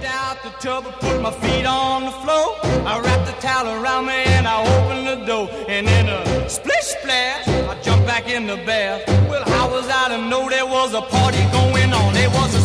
out the tub, I put my feet on the floor. I wrapped the towel around me and I opened the door. And in a splish splash, I jumped back in the bath. Well, how was I to know there was a party going on? There was a